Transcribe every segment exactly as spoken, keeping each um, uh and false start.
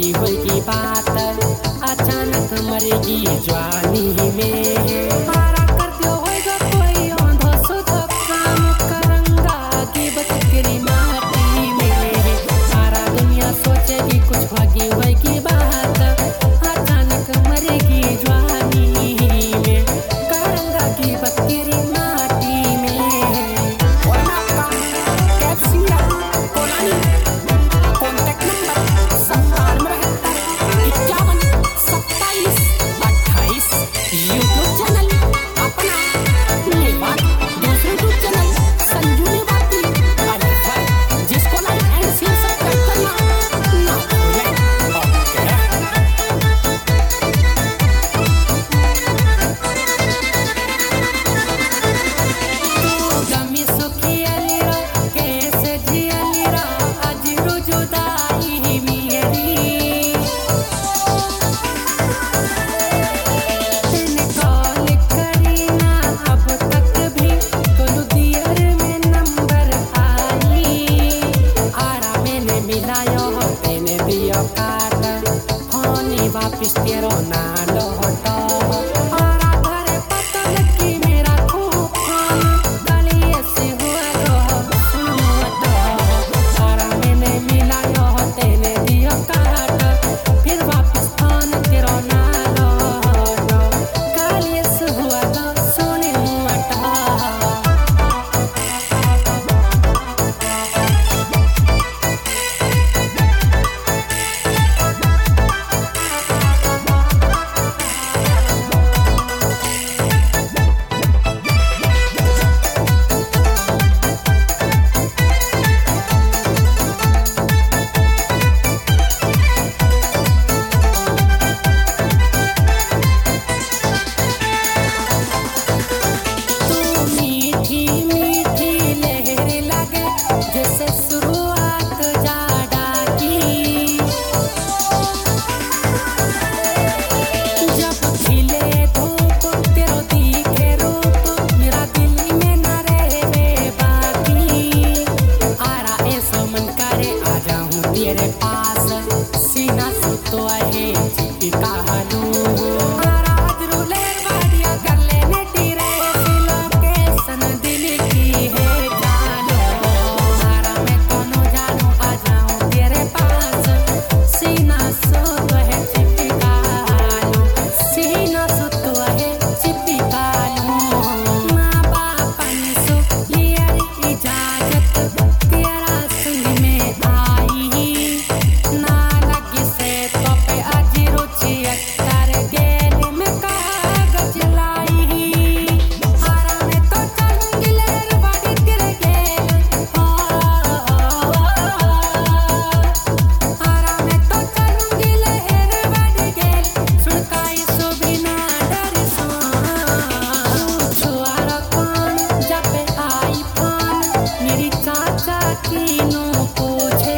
होगी होगी बात, अचानक मरेगी जवानी में। मारा कर दियो होगा कोई औंधा सुधा काम, करंगा की बचकरी माटी में। सारा दुनिया सोचेगी कुछ होगी होगी बात, अचानक मरेगी जवानी में, करंगा की बचकरी माटी में। वापिस तेरो ना लौटा, आरा घरे पता लगी मेरा खून, गलिए से हुआ रहो सुनवटा। सारा मैंने मिलायो तेने दियो काट, फिर वापिस फोन तेरो ना लौटा, गलिए से हुआ रहो सुनवटा। तेरे पास सीना से तो है चिपका हालू, आज रूले बाड़िया कर लेने टीरे, लोकेशन दिल की है जानो। सारा मैं कोनो जानू आ जाऊं तेरे पास, सीना से तो है चिपका हालू, सीना से तो है चिपका हालू। माँ बाप ने सो लिया इजाजत, तेरा संग में आई ना लगी से तो पे आज रुचि कर गेल में कागज लाई। हारा में तो चलूंगी लेर बड़ी तिर गेल, हारा में तो चलूंगी लेर बड़ी गेल, सुनकाई सो बिना डर सो। छुआरा कौन जब आई फोन, मेरी चाचा की नो पूछे,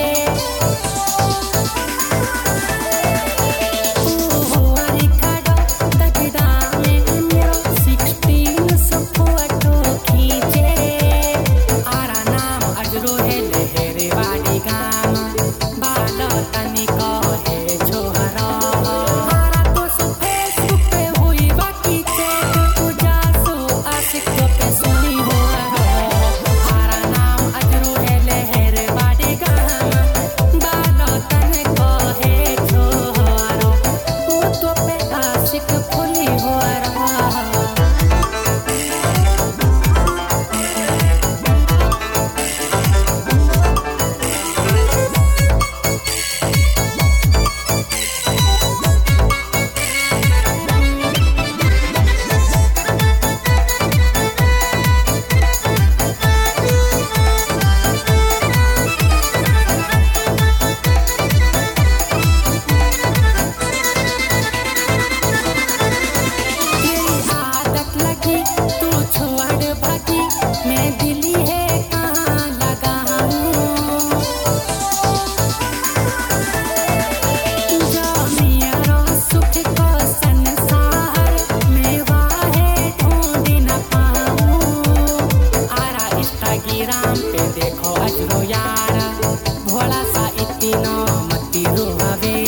राम पे देखो अजरो यारा, भोला सा इतनी मती रो हवे।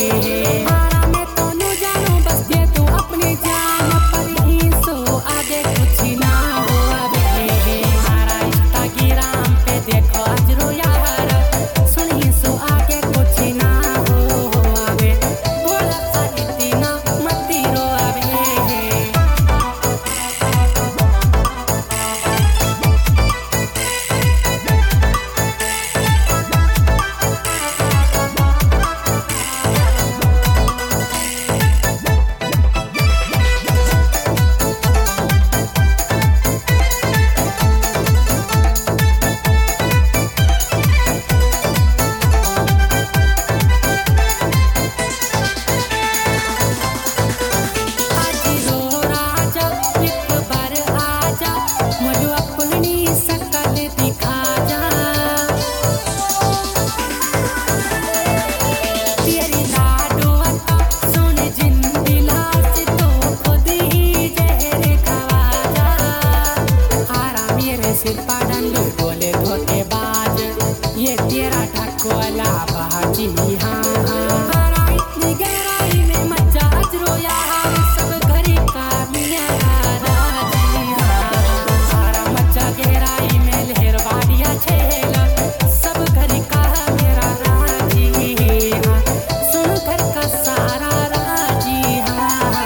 ये तेरा ढकोला बाजी हाँ हाँ इतनी गहराई में मचा अजरो यार सब घरी का मिया राजी हाँ सारा मचा गहराई में लहर वालिया छेला सब घरी का मेरा राजी हाँ सुन घर का सारा राजी हाँ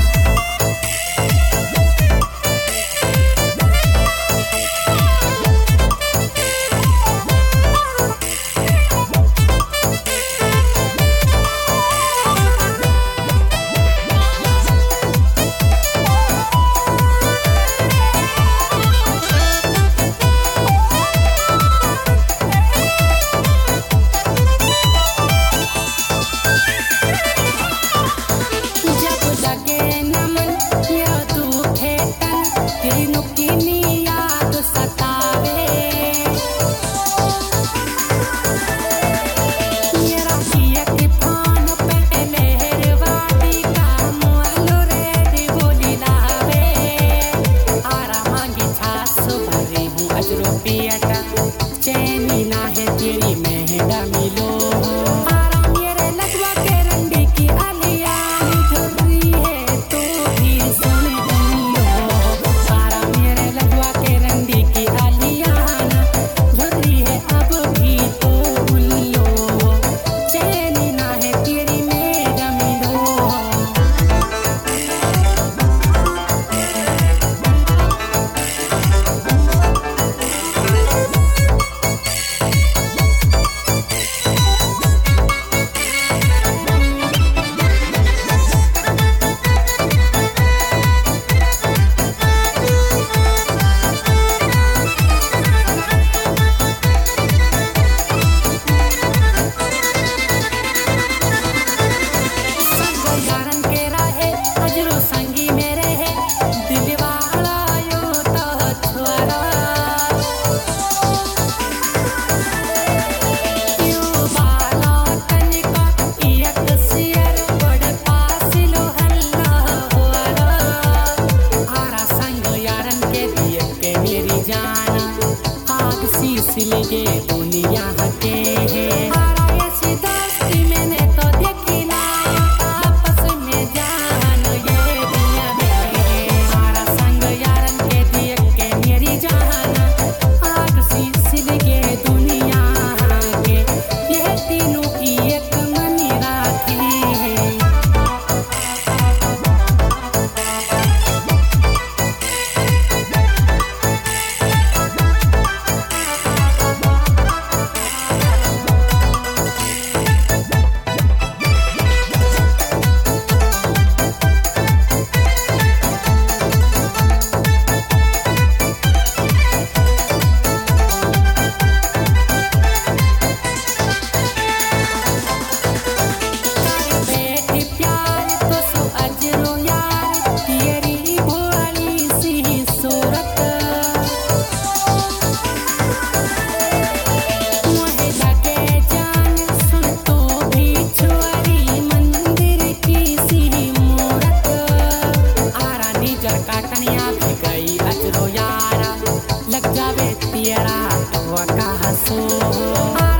चैनी ना है तेरी मेहड़ा मिलो आराम मेरे लगवा के रंडी की आलिया झुर्री है तो भी सुन लो सारा मेरे लगवा के रंडी की आलिया झुर्री है अब भी तो भूल लो चैनी ना है तेरी मेहड़ा मिलो सिलगे दुनिया के ऐसी दोस्ती मैंने तो देखी ना आपस में जान ये दुनिया में हमारा संग यारन के दिए के मेरी जान आग सी सिलगे दुनिया के ये तीनों की एक मनी राखी है लग जावे तेरा तो का हंसो